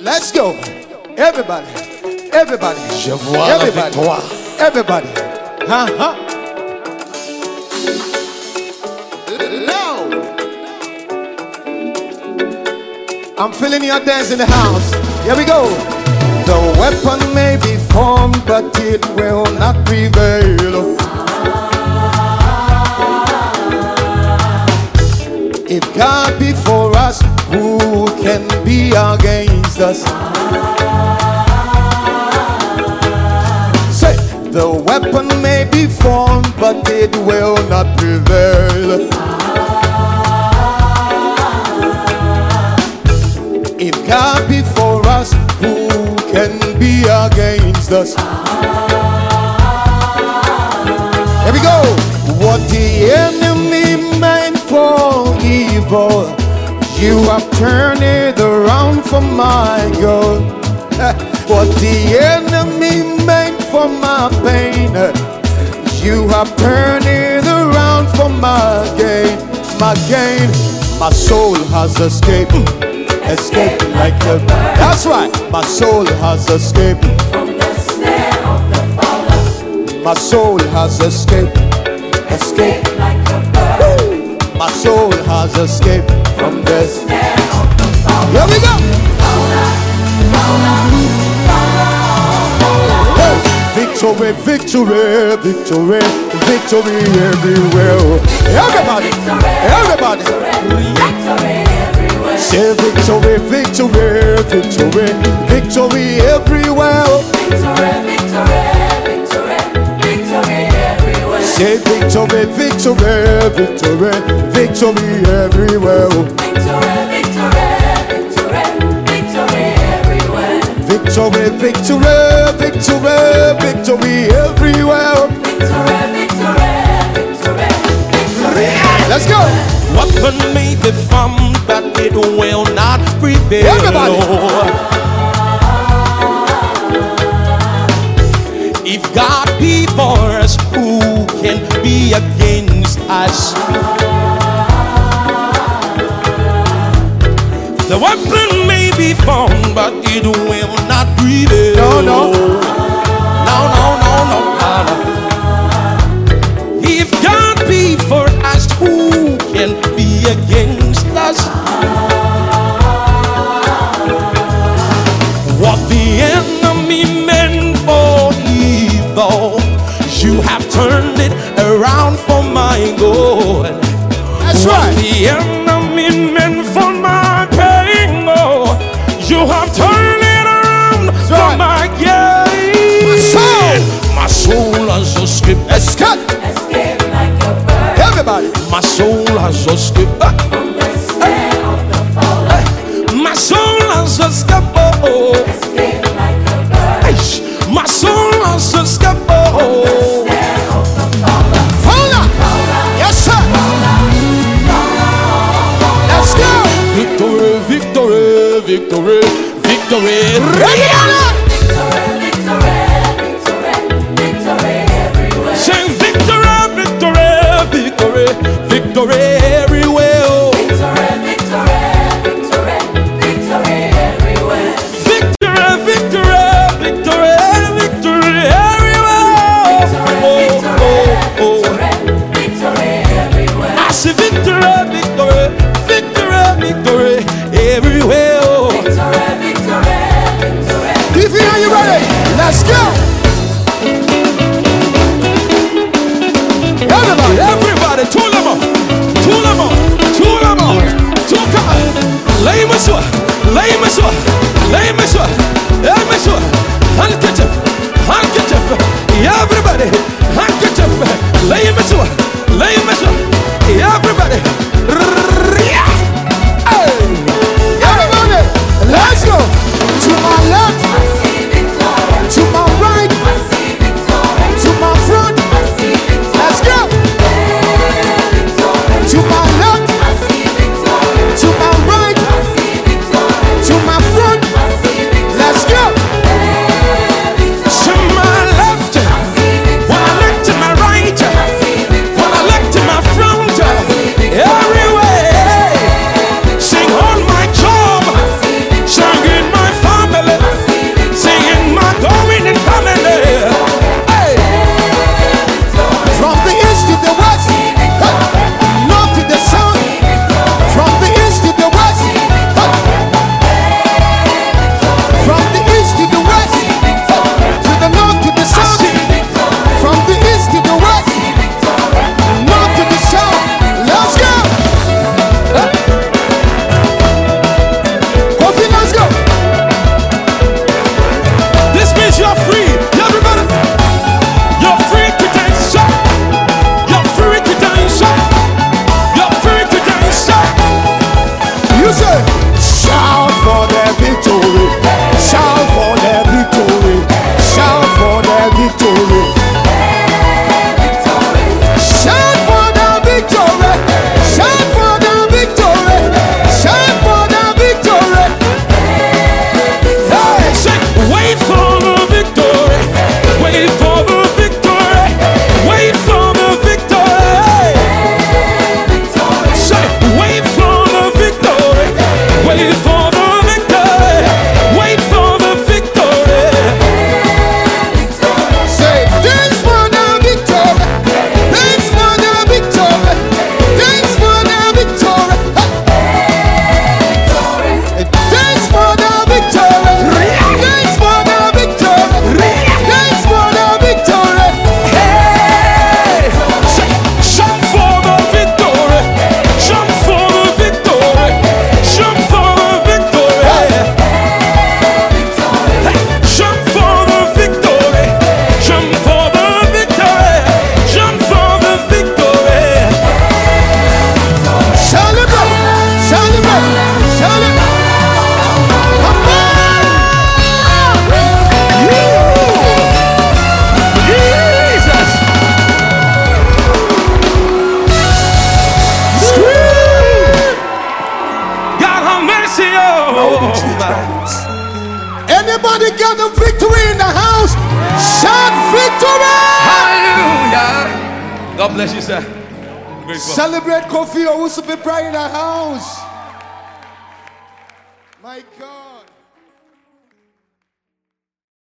Let's go. Everybody. Everybody. Je vois la victoire. Everybody. I'm feeling your dance in the house. Here we go. The weapon may be formed, but it will not prevail. If God be for us, who can be against us? Say, the weapon may be formed, but it will not prevail. If God be for us, who can be against us? Here we go. What the enemy meant for evil, you have turned it around for my good. What the enemy meant for my pain, you have turned it around for my gain. My gain, my soul has escaped. Escape like a bird. That's right. My soul has escaped from the snare of the fowler. My soul has escaped. Escape like a bird. My soul has escaped from the snare of the fowler. Here we go. Fowler, fowler, fowler, fowler. Hey. Victory, victory, victory, victory everywhere. Everybody, everybody. Victory. Say victory, victory, victory, victory everywhere. Victory, victory, victory, victory everywhere. Say victory, victory, victory, victory everywhere. Victory, victory, victory, victory everywhere. Victory, victory, victory, victory everywhere. Victory, victory, victory, victory. Let's go. Weapon may be formed, but it will not prevail. Everybody. If God be for us, who can be against us? The weapon may be formed, but it will not prevail. No, no. No, no, no, no, no. If God be for us, who can be against us? What the enemy meant for evil, you have turned it around for my good. That's what right. The enemy meant for my pain, oh, you have turned it around That's for right. my gain. My soul has escaped. Escape. Escape like a bird. Everybody. My soul has escaped. From the snare of the fowler. My soul has escaped. Oh. Escape like a bird. My soul has escaped. Oh. Snare of the fowler. Fowler. Yes, sir. Let's go. Victory, victory, victory, victory. Everybody. Sing victory, victory, victory, victory everywhere. Oh. Victory, victory, victory, victory everywhere. Victory, victory, victory, victory everywhere. Victory everywhere. I see victory, victory, victory, victory everywhere. Oh. Victory, victory, victory. TV, are you ready? Let's go. Everybody. Everybody, Tulama, Tulama, Tulama, Tuka, Laimaswa, Laimaswa, Laimaswa, Laimaswa, handkerchief, handkerchief, everybody, handkerchief, Laimaswa, Laimaswa, everybody, Everybody. Let's go. To my left. I see victory. To my right. I see victory. To my front. I see victory. Let's go. Victory. To my left. I see victory. To my right. I see victory. To my front. I see victory. Let's go. Anybody got the victory in the house? Shout victory! Hallelujah. God bless you, sir. Celebrate Kofi Owusu in the house. My God.